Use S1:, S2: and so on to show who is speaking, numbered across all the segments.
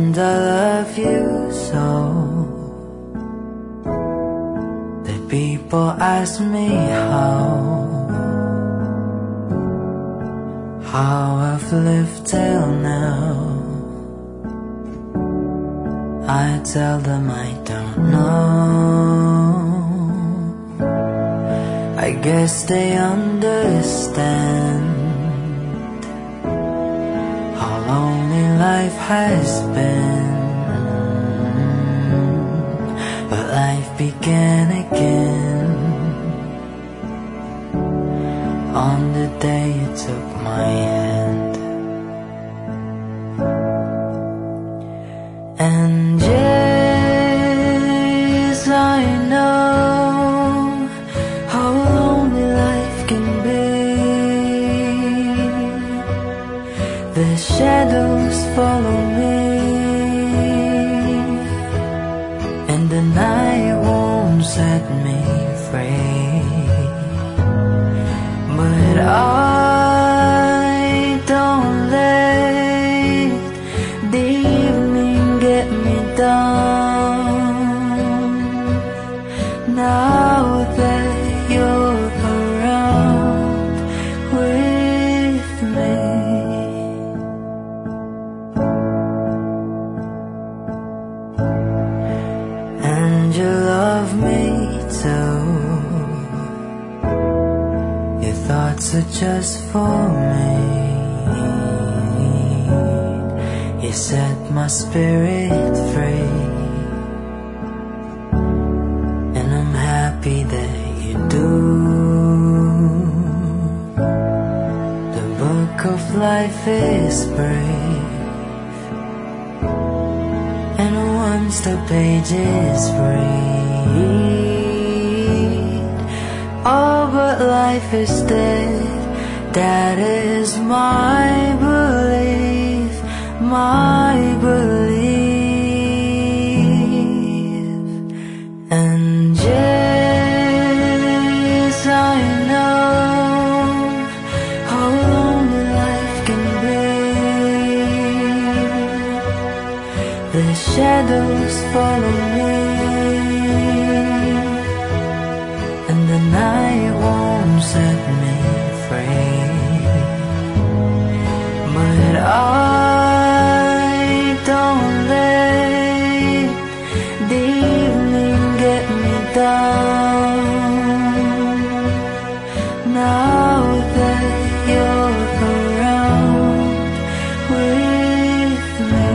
S1: And I love you so that people ask me how I've lived till now. I tell them I don't know. I guess they understand how lonely life has been. But life began again on the day you took my hand. And yes, I know how lonely life can be. The shadows follow me, and the night won't set me free. But I don't let the evening get me down. Now that you're around with me, and you love me too. Your thoughts are just for me. You set my spirit free, and I'm happy that you do. The book of life is brave, and once the pages read, oh, but life is dead. That is my belief, my belief. And yes, I know how lonely life can be. The shadows follow me, and the night won't set me free. But I don't let the evening get me down. Now that you're around with me.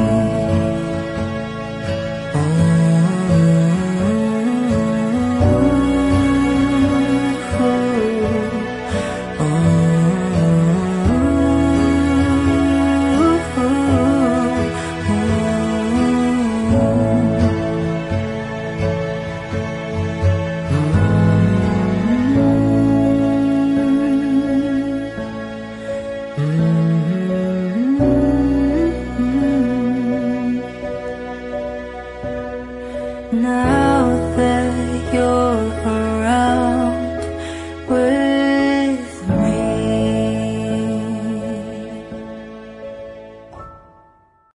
S1: Now that you're around.